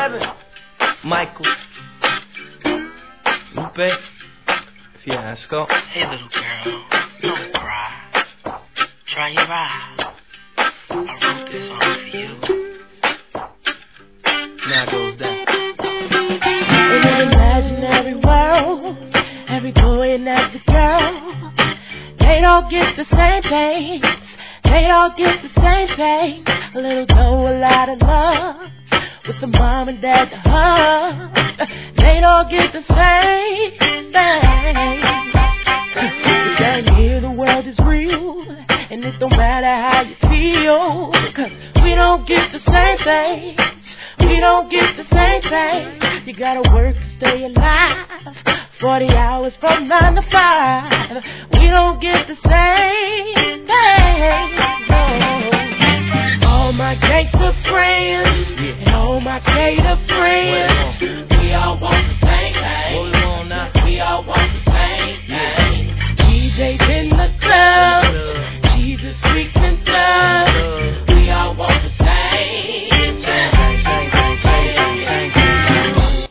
11. Michael. Lupe. Fiasco. Hey, little girl, don't cry. Dry your eyes. I wrote this song for you. Now it goes down. In an imaginary world, every boy and every girl, they don't get the same thing. They all get the same thing. A little dough, a lot of love, with the mom and dad to hug. They don't get the same thing. But down here the world is real, and it don't matter how you feel, 'cause we don't get the same thing. We don't get the same thing. You gotta work to stay alive, 40 hours from 9 to 5. We don't get the same thing. No. All my gangster friends, and all my cater friends, we all want the same thing. We all want the same thing.